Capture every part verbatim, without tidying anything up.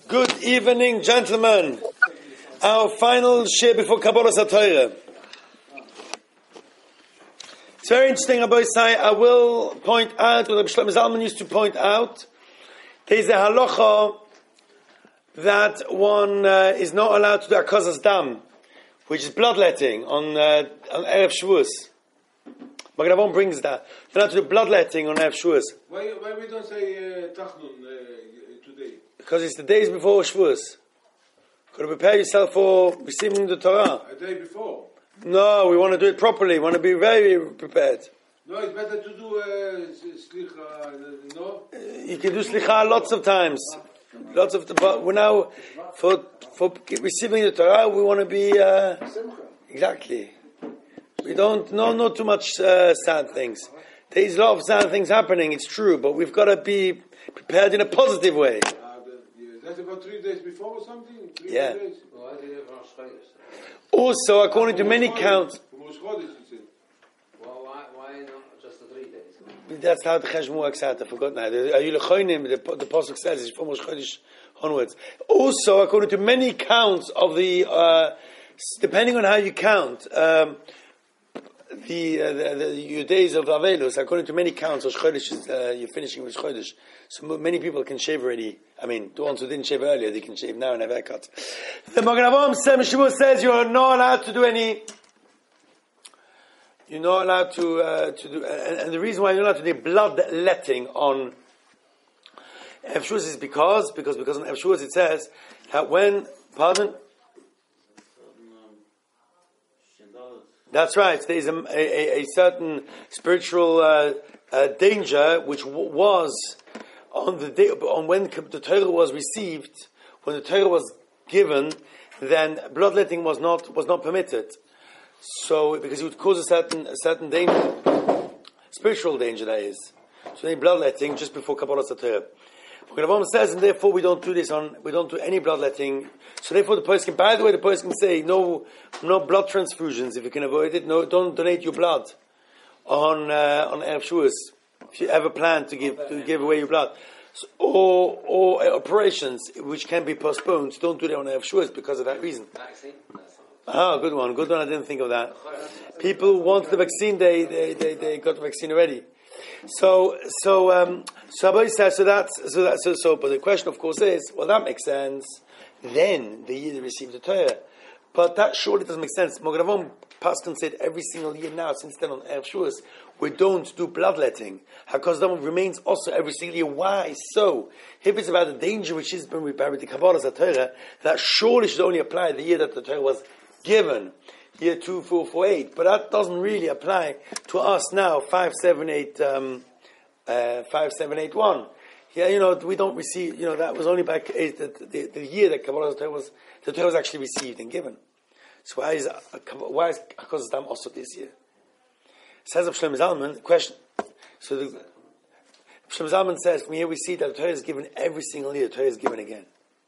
Good evening, gentlemen. Our final share before Kabbalah Satire. It's very interesting, Rabbi Isai. I will point out what Rabbi Shlomo Zalman used to point out. There is a halacha that one uh, is not allowed to do akazas dam, which is bloodletting on uh, on Erev Shavuos. Magen Avraham brings that. You're allowed to do bloodletting on Erev Shavuos. Why, why we don't say uh, Tachnun uh, today? Because it's the days before Shavuos. Got to prepare yourself for receiving the Torah. A day before? No, we want to do it properly. We want to be very prepared. No, it's better to do uh, slicha, uh, no? You can do slicha lots of times. Lots of, but we're now, for for receiving the Torah, we want to be, uh, exactly. We don't, no, not too much uh, sad things. There's a lot of sad things happening, it's true, but we've got to be prepared in a positive way. Uh, the, yeah, that's about three days before or something? Three Yeah. days? Also, according to many counts, Well, why, why not just the three days? that's how the Cheshbon works out. I forgot now. The Are you lechonim? The the pasuk says it's from Rosh Chodesh onwards. Also, according to many counts of the, uh, depending on how you count, um, the, uh, the the your days of Avelus, according to many counts, Rosh Chodesh is uh, you're finishing Rosh Chodesh. So many people can shave already. I mean, the ones who didn't shave earlier, they can shave now and have haircuts. The Magen Avraham says you are not allowed to do any. You're not allowed to uh, to do, and, and the reason why you're not allowed to do bloodletting on Erev Shavuos is because because because on Erev Shavuos it says that when pardon. That's right. There is a, a, a certain spiritual uh, uh, danger which w- was on the day on when the Torah was received, when the Torah was given, then bloodletting was not was not permitted. So because it would cause a certain a certain danger, spiritual danger that is. So then bloodletting just before Kabbalah Torah. Magen Avraham says, and therefore we don't do this on, we don't do any bloodletting. So therefore the person, by the way, the person can say no, no blood transfusions if you can avoid it. No, don't donate your blood on uh, on Erev Shavuos if you ever plan to give to give away your blood, so, or or uh, operations which can be postponed. Don't do that on Erev Shavuos because of that reason. Vaccine? Ah, good one, good one. I didn't think of that. People who want the vaccine, they they they, they got the vaccine already. So, so, um, so Abba says, so that's, so that's, so, so, but the question, of course, is, well, that makes sense. Then the year they received the Torah, but that surely doesn't make sense. Magen Avraham Paskin said every single year now, since then on Erev Shavuos, we don't do bloodletting. Because that remains also every single year. Why so? If it's about the danger which is when we bury the Kabbalah Torah, that surely should only apply the year that the Torah was given. Year two, four, four, eight, but that doesn't really apply to us now. Five, seven, eight, um, uh, five, seven, eight, one. Yeah, you know, we don't receive. You know, that was only back uh, the, the, the year that Kabbalah Torah was the Torah was actually received and given. So why is uh, why is Hakos Dam also this year? Says of Shlomo Zalman. Question. So the Shlomo Zalman says from here we see that the Torah is given every single year. The Torah is given again.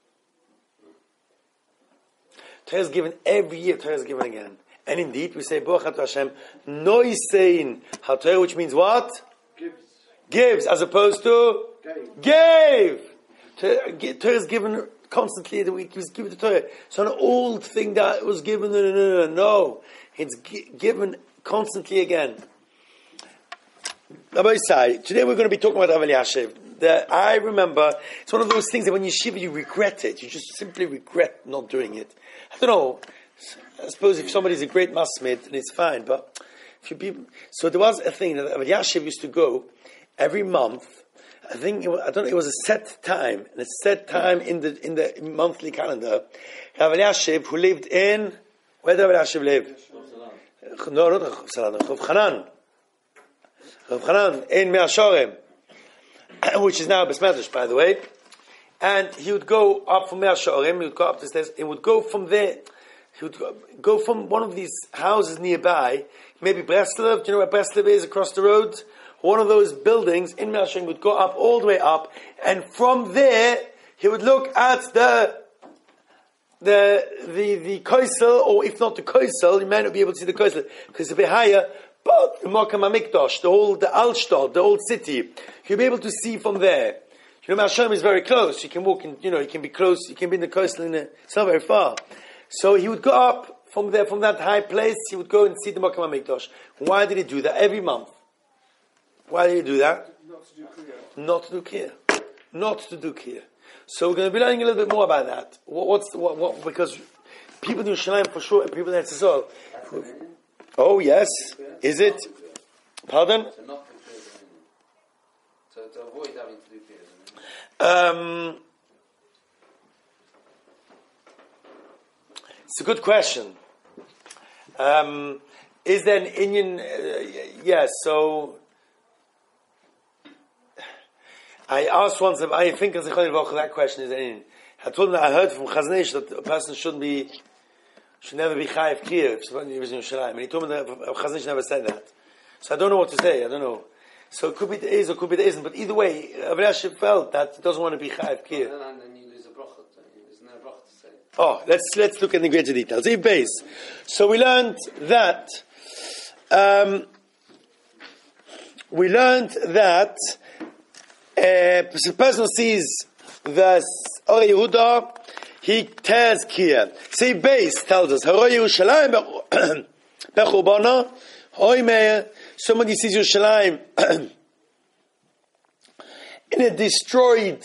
Torah is given every year. Torah is given again, and indeed we say Baruch Atah Hashem Noisein HaTorah, which means what? Gives. Gives, as opposed to Gave. gave. Torah is given constantly. The week was given to Torah. It's not an old thing that was given. No, no, no, no. no. It's gi- given constantly again. Rabbi Isai, today we're going to be talking about Rav Elyashiv. That I remember, it's one of those things that when you shiva, you regret it. You just simply regret not doing it. I don't know. I suppose if somebody's a great masmid, then it's fine. But if you be, so there was a thing that Rav Elyashiv used to go every month. I think it was, I don't know. It was a set time, and a set time in the in the monthly calendar. Rav Elyashiv, who lived in where did Rav Elyashiv live? No, not Rav Chanan. Rav Chanan in Mea Shearim, which is now Besmedrash, by the way. And he would go up from Mea Shearim, he would go up the stairs, he would go from there, he would go, go from one of these houses nearby, maybe Breslov, do you know where Breslov is, across the road? One of those buildings in Mea Shearim, would go up, all the way up, and from there, he would look at the, the, the, the Koisel, or if not the Koisel, you may not be able to see the Koisel, because it's a bit higher, but the Mokum HaMikdash, the whole, the Altstadt, the old city, you'll be able to see from there. You You know, Mashalem is very close. You can walk in, you know, you can be close, you can be in the coastline, it's not very far. So he would go up from there, from that high place, he would go and see the Makom HaMikdash. Why did he do that? Every month. Why did he do that? Not to do clear. Not to do Kiyah. Not to do Kiyah. So we're going to be learning a little bit more about that. What, what's, what, what, because people in Yerushalayim for sure, people in Eretz Yisrael. Oh yes. Is it? Pardon? So not to clear the minion. So to avoid having to do clear the minion. Um, it's a good question. Um, is there an Indian? Uh, yes. So I asked once. I think as a that question is Indian. I told him that I heard from Chazon Ish that a person shouldn't be, should never be chayiv kiyah if somebody was in Yerushalayim, and he told me that Chazon Ish never said that. So I don't know what to say. I don't know. So it could be the is or could be the isn't. But either way, Rav Elyashiv felt that he doesn't want to be chayiv kiyah. And then you lose a bracha. Isn't there a bracha to say? Oh, let's let's look at the greater details. If base. So we learned that. Um, we learned that uh, a person sees the Orei Yehuda, he tears kiyah. See, base tells us Orei Yerushalayim bechurbana hoy meir. Somebody sees Yerushalayim in a destroyed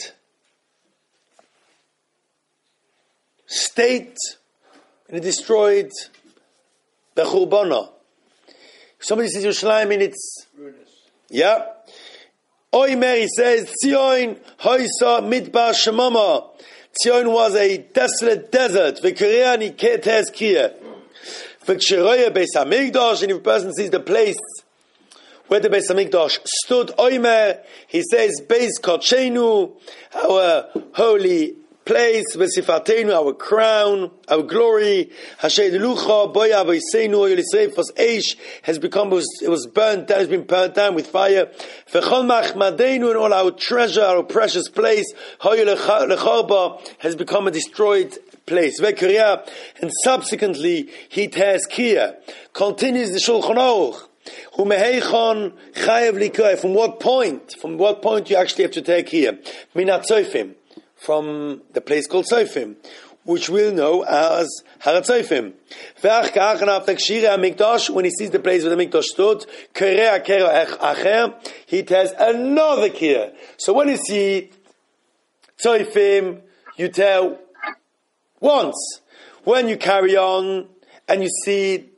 state, in a destroyed bechurbana. Somebody sees Yerushalayim in its Ruinous. yeah. Oimer, he says, Tzion hoisa midbar shemama. Tzion was a desolate desert. V'kiriani teres kiyah. V'ksheroya Beis Hamikdash, and if a person sees the place where the Beis Hamikdash stood, Oimer, he says, Beis Kodshenu, our holy place, V'sifatenu, our crown, our glory, Hashem Lucha, Boya V'isenu, Yolisreif, was Eish, has become, was, it was burnt down, has been burnt down with fire. V'chol Machmadenu, and all our treasure, our precious place, Hoyo Lecharba, has become a destroyed place. V'kiriya, and subsequently, he tears kiyah. Continues the Shulchan Aruch. Umeheichon chayev likoi. From what point? From what point you actually have to take kiyah? Minat Tzofim. From the place called Tzofim, which we'll know as Haratzofim. Ve'ach ka'achan after Kshira HaMikdash, when he sees the place where the Mikdash stood, Kereh Kero Acher, he tears another kiyah. So when you see Tzofim, you tell once. When you carry on and you see,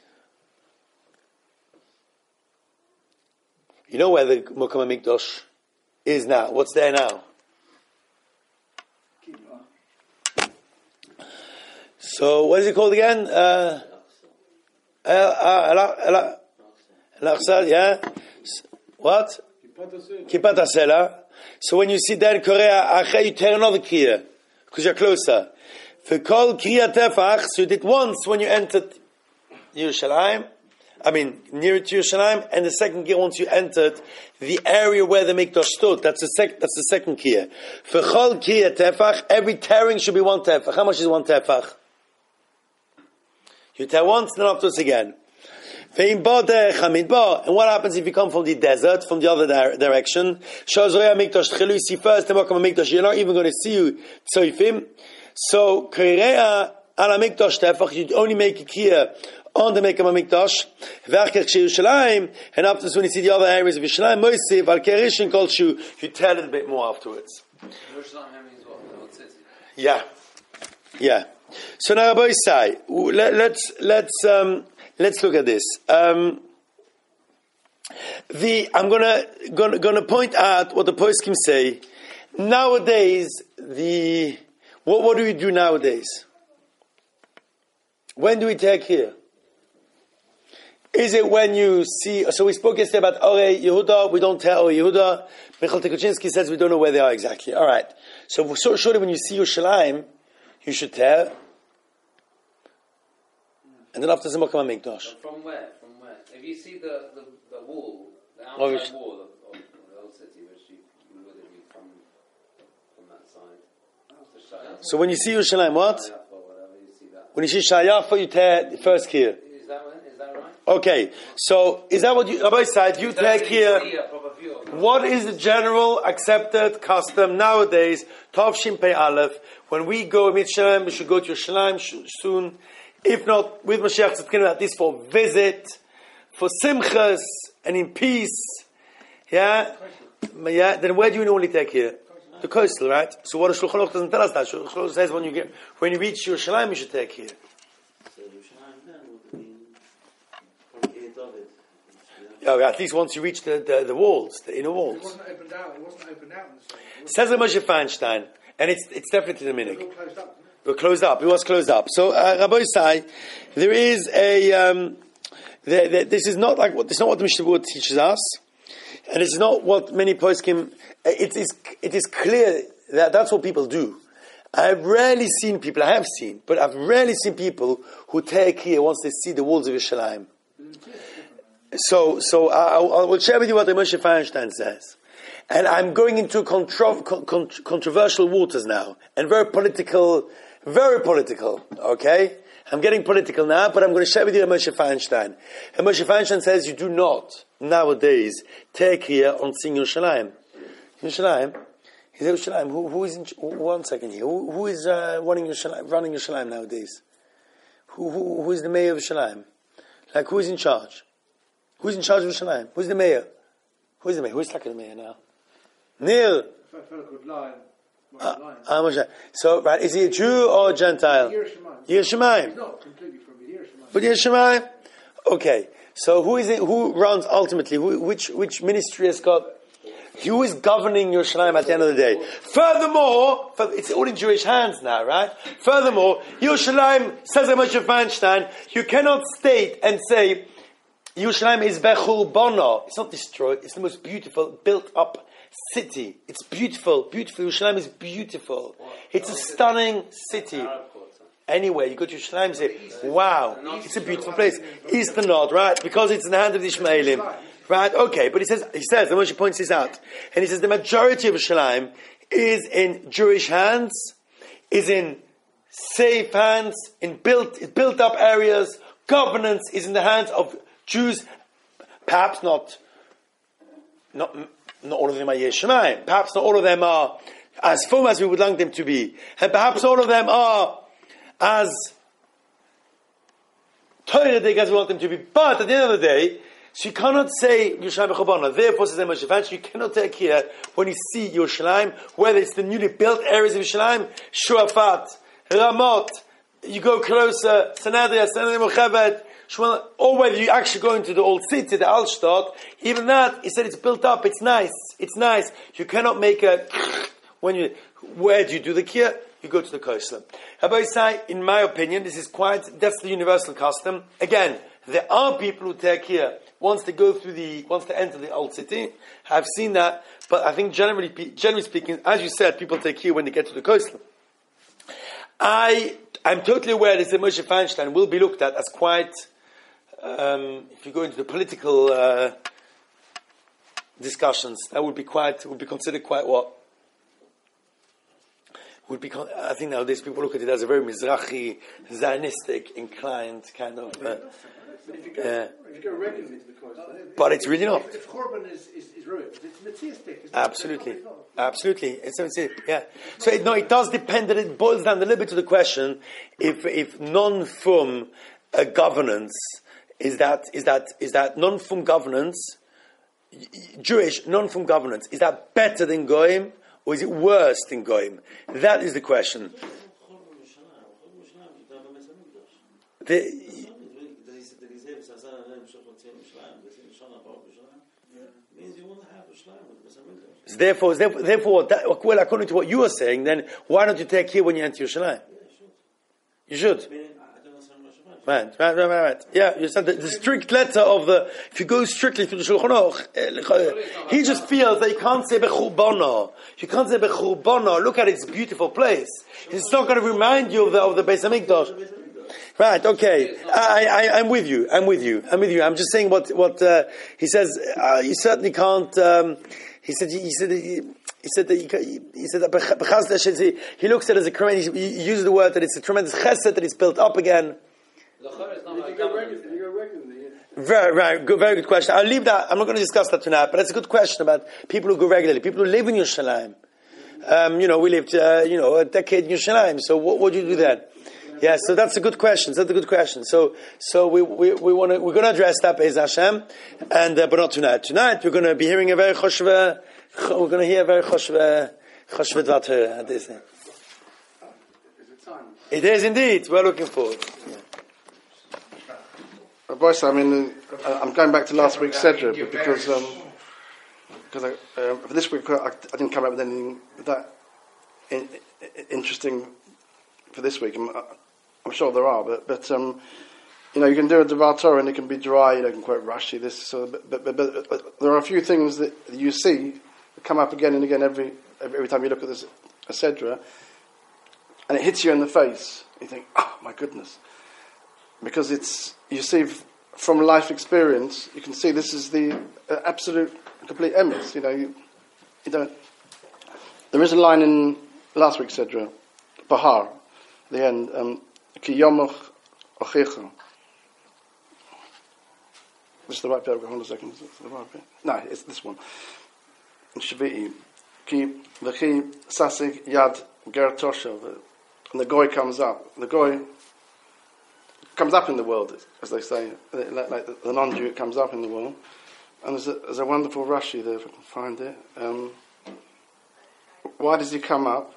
you know where the Makom HaMikdash is now. What's there now? So, what is it called again? Uh, Al-Aqsa, yeah? What? Kipat HaSela. So when you see that in Korea, you tear another kiyah, because you're closer. For kol kiyah tefach, so you did once when you entered Yerushalayim, I mean, near to Yerushalayim, and the second kiyah once you entered the area where the Mikdash stood. That's the sec, that's the second kiyah. For kol kiyah tefach, every tearing should be one tefach. How much is one tefach? You tear once, then afterwards again. And what happens if you come from the desert, from the other di- direction? You see first the Makom HaMikdash, you're not even going to see you Tzofim. So, Kereya ala Mikdash tefach, you only make a kiyah on the Makom HaMikdash. And afterwards when you see the other areas of Yerushalayim, Moisiv, Al Kerishin Kol Shu, you tell it a bit more afterwards. Yerushalayim means what? The old city? Yeah. Yeah. So now, Rabbi Isai, let, let's let's um, let's look at this. Um, the I'm gonna, gonna gonna point out what the poskim say. Nowadays, the what what do we do nowadays? When do we take here? Is it when you see? So we spoke yesterday about Orei Yehuda. We don't tell Orei Yehuda. Michal Tekuchinsky says we don't know where they are exactly. All right. So, so surely when you see Yerushalayim, you should tell. And then after the Makom HaMikdash. From where? From where? If you see the, the, the wall, the outside Obviously. wall of, of the old city, which you, you would have been from, from that side. The So when you see Yerushalayim, what? Shayaf or whatever, you see that. When you see Shayafa, you tear the first kiyah. Is that, is that right? Okay, so is that what you, Rabbi said? You That's take if you here. see a proper What is the general accepted custom nowadays? Tov Shin Pei Aleph. When we go Mitzrayim, we should go to Yerushalayim soon. If not, with Mashiach Tzidkenu, at least for visit, for simchas, and in peace. Yeah? Yeah? Then where do you normally take here? The coastal, right? So what Shulchan Aruch doesn't tell us that. Shulchan Aruch says when you get, when you reach Yerushalayim, you should take here. Oh, at least once you reach the, the, the walls, the inner walls. It wasn't opened out. It wasn't opened out. Says the Moshe Feinstein, and it's it's definitely the minhag. It was all closed up. It was closed up. It was closed up. So, uh, Rabbi Yisai, there is a. Um, there, there, this is not like what. This is not what the Mishnah Berurah teaches us, and it's not what many poskim. It is. It is clear that that's what people do. I've rarely seen people. I have seen, but I've rarely seen people who take here once they see the walls of Yerushalayim. So, so I, I will share with you what the Moshe Feinstein says. And I'm going into contro- con- controversial waters now. And very political, very political, okay? I'm getting political now, but I'm going to share with you Moshe Feinstein. And Moshe Feinstein says you do not, nowadays, take here on seeing Yerushalayim. Yerushalayim? He said Yerushalayim. Who, who is in, one second here. Who, who is uh, running Yerushalayim, running Yerushalayim nowadays? Who, who, who is the mayor of Yerushalayim? Like, who is in charge? Who's in charge of Yerushalayim? Who's the mayor? Who's the mayor? Who's like the mayor now? Neil. A fellow called Lion. Uh, uh, so, right, is he a Jew or a Gentile? Yerushalayim. Yerushalayim. He's not completely from Yerushalayim. But Yerushalayim? Okay. So who is it, who runs ultimately? Who, which, which ministry has got, who is governing Yerushalayim at the end of the day? Furthermore, it's all in Jewish hands now, right? Furthermore, Yerushalayim, says Moshe Feinstein, you cannot state and say, Yerushalayim is Bechul Bono. It's not destroyed. It's the most beautiful, built-up city. It's beautiful. Beautiful. Yerushalayim is beautiful. It's a stunning city. Anyway, you go to Yerushalayim and say, wow, it's a beautiful place. East and North, right? Because it's in the hand of the Ishmaelim. Right? Okay, but he says, he says, and Moshe points this out, and he says the majority of Yerushalayim is in Jewish hands, is in safe hands, in built, built up areas. Governance is in the hands of Jews, perhaps not, not, not all of them are Yerushalayim. Perhaps not all of them are as firm as we would like them to be. And perhaps all of them are as Torah-dig as we want them to be. But at the end of the day, so you cannot say Yerushalayim B'Chobana. Therefore, says Moshe Feinstein, you cannot take here when you see Yerushalayim, whether it's the newly built areas of Yerushalayim, Shuafat, Ramot, you go closer, Sanadria, Sanadria Mochavet, or whether you actually go into the old city, the Altstadt, even that, he said it's built up, it's nice, it's nice. You cannot make a, when you, where do you do the kiyah? You go to the coastal. Rabbi Yisai, in my opinion, this is quite, that's the universal custom. Again, there are people who take kiyah once they go through the, once they enter the old city. I've seen that, but I think generally, generally speaking, as you said, people take kiyah when they get to the coastal. I, I'm totally aware that Moshe Feinstein will be looked at as quite, Um, if you go into the political uh, discussions, that would be quite would be considered quite what would be. Con- I think nowadays people look at it as a very Mizrahi, Zionistic inclined kind of. Uh, But if you go, uh, if you go regularly to the coast, but it's really not. If, if Korban is, is, is ruined, it's materialistic. It's Absolutely, it's not, it's not. absolutely. It's, it's it. Yeah. So it, no, it does depend. That it boils down a little bit to the question: if if non-fum uh, governance. Is that is that is that non-fum governance, Jewish non-fum governance? Is that better than Goyim or is it worse than Goyim? That is the question. The, therefore, therefore, therefore that, well, according to what you are saying, then why don't you take here when you enter Yerushalayim? You should. Right, right, right, right. Yeah, you said the, the strict letter of the, if you go strictly through the Shulchan Aruch, he just feels that you can't say Bechurbono. You can't say Bechurbono. Look at its beautiful place. It's not going to remind you of the, of the Beis HaMikdash. Right, okay. I, I, I'm with you. I'm with you. I'm with you. I'm just saying what, what, uh, he says, uh, you certainly can't, um, he said, he said, he, He said that he, he said that he looks at it as a tremendous. He uses the word that it's a tremendous chesed that it's built up again. If you go regularly, you go regularly, Very, very good, very good question. I'll leave that. I'm not going to discuss that tonight, but it's a good question about people who go regularly, people who live in Yerushalayim. Um, you know, we lived, uh, you know, a decade in Yerushalayim. So what would you do then? Yeah, so that's a good question. That's a good question. So, so we we, we want to we're going to address that Be'ez Hashem, and uh, but not tonight. Tonight we're going to be hearing a very choshva. We're going to hear a very choshva choshva dvar Torah. Is it time? It is indeed. We're looking forward. Yeah. Boys, I mean, uh, I'm going back to last week's Sedra, but because um, because I, uh, for this week I, I didn't come up with anything that in, interesting for this week. I'm, I'm sure there are, but but um, you know, you can do a Devar Torah and it can be dry. You know, you can quote Rashi. This, so, but, but, but, but, but there are a few things that you see that come up again and again every every, every time you look at this a Sedra, and it hits you in the face. You think, oh my goodness. Because it's, you see from life experience, you can see this is the uh, absolute, complete emes. You know, you, you don't. There is a line in last week's Sedra, Bahar, the end, um, Ki yomoch ochecha. This is the right bit. Hold on a second. Is this the right bit? No, it's this one. In Shvi'i, Ki v'chi sasig yad ger toshav, and the goy comes up. The goy comes up in the world, as they say, like, like the, the non-Jew comes up in the world. And there's a, there's a wonderful Rashi there, if I can find it. Um, why does he come up?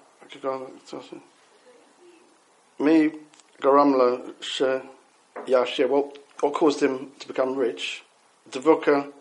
Me, Garamla, She, Yashir, what, what caused him to become rich? Devuka,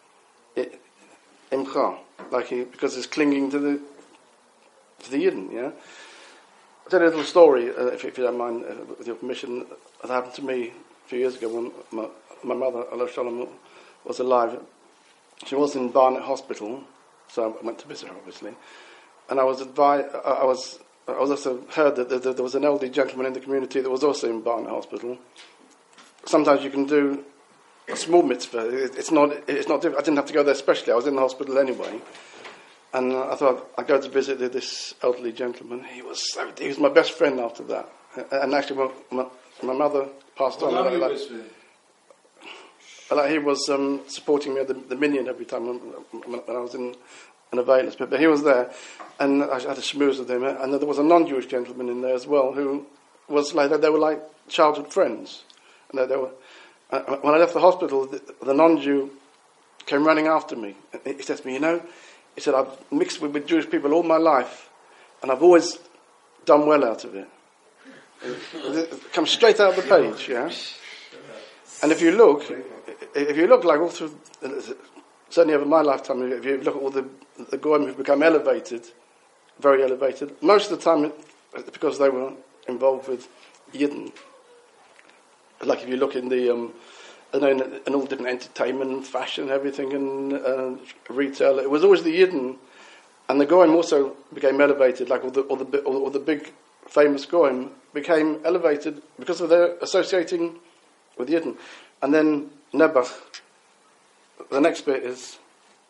Imcha, like he, because he's clinging to the to the Yidden, yeah? I'll tell you a little story, uh, if, if you don't mind, uh, with your permission. That happened to me a few years ago when my, my mother, Allah Shalom, was alive. She was in Barnet Hospital, so I went to visit her, obviously. And I was advised, I was, I was also heard that there, there was an elderly gentleman in the community that was also in Barnet Hospital. Sometimes you can do a small mitzvah. It, it's not, it's not. I didn't have to go there specially. I was in the hospital anyway. And uh, I thought I'd go to visit this elderly gentleman. He was so, he was my best friend after that. And actually, my, my, my mother passed on. Like, like, like he was um, supporting me at the, the Minyan every time when, when I was in an Availus. But, but he was there, and I had a schmooze with him. And there was a non-Jewish gentleman in there as well who was like, they were like childhood friends. And they, they were. Uh, when I left the hospital, the, the non-Jew came running after me. He said to me, you know, he said, I've mixed with, with Jewish people all my life, and I've always done well out of it. It comes straight out of the page, yeah? And if you look, if you look like all through, certainly over my lifetime, if you look at all the, the Goyim who've become elevated, very elevated, most of the time it's because they were involved with Yidden. Like if you look in the, um, I know, in, in all different entertainment, fashion, everything, and uh, retail, it was always the Yidden, and the Goyim also became elevated. Like all the all the all, all the big famous Goyim became elevated because of their associating with Yidden. And then Nebuch, the next bit is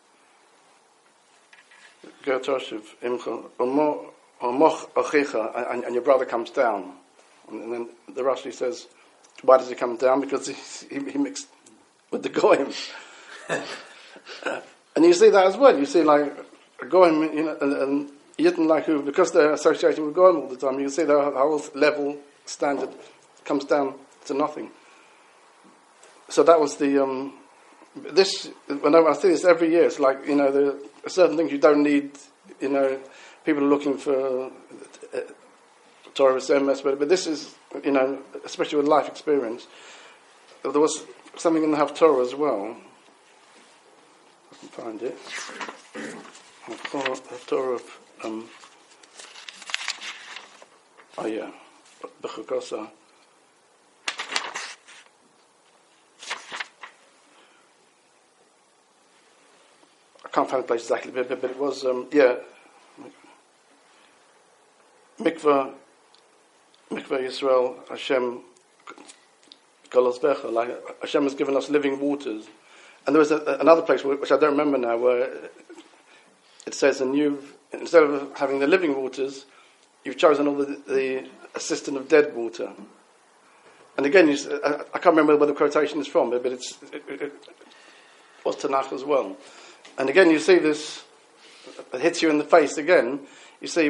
Gertoshev Imcha Omoch Ochicha, and your brother comes down, and then the Rashi says, why does he come down? Because he, he, he mixed with the Goyim. uh, and you see that as well. You see, like, Goyim, you know, and, and Yidden, like, who, because they're associating with Goyim all the time, you see their whole level standard comes down to nothing. So that was the, um, this, when I, I see this every year, it's like, you know, there are certain things you don't need, you know, people are looking for uh, Torah S M S, but, but this is, you know, especially with life experience. There was something in the Haftorah as well. I can find it. Haftorah of, um, oh yeah, B'chukosa. I can't find the place exactly, but, but it was, um, yeah, Mikvah, Mikvah Yisrael, Hashem, Golos Becha, like Hashem has given us living waters. And there was a, another place, which I don't remember now, where it says, and you've, instead of having the living waters, you've chosen all the, the assistant of dead water. and again, you, s- I, I can't remember where the quotation is from, but it's it, it, it was Tanakh as well. And again, you see this, it hits you in the face again. You see,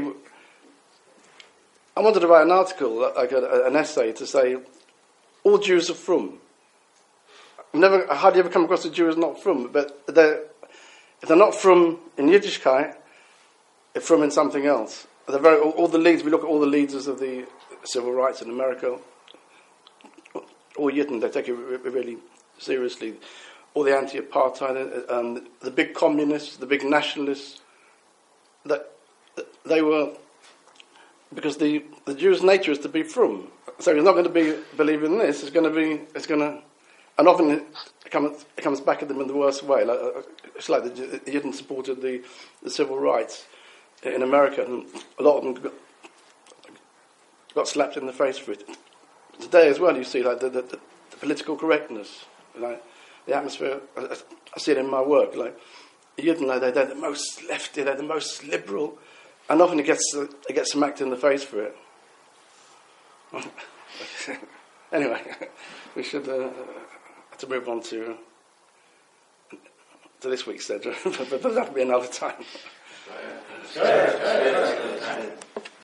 I wanted to write an article, like a, an essay, to say all Jews are from. I've never, I hardly ever come across a Jew who's not from, but they're, if they're not from in Yiddishkeit, they're from in something else. They're very, all, all the leaders, we look at all the leaders of the civil rights in America, all Yidden, they take it re- really seriously. All the anti-apartheid, um, the big communists, the big nationalists, that they were, because the, the Jew's nature is to be from. So he's not going to be believing in this. It's going to be, it's going to, and often it comes, it comes back at them in the worst way. Like, it's like the, the Yidden supported the, the civil rights in America, and a lot of them got, got slapped in the face for it. Today as well, you see like the, the, the political correctness, like the atmosphere. I, I see it in my work. Like Yidden, like they're, they're the most lefty, they're the most liberal, and often it gets uh, it gets smacked in the face for it. Anyway, we should uh, have to move on to to this week's schedule, but that'll be another time.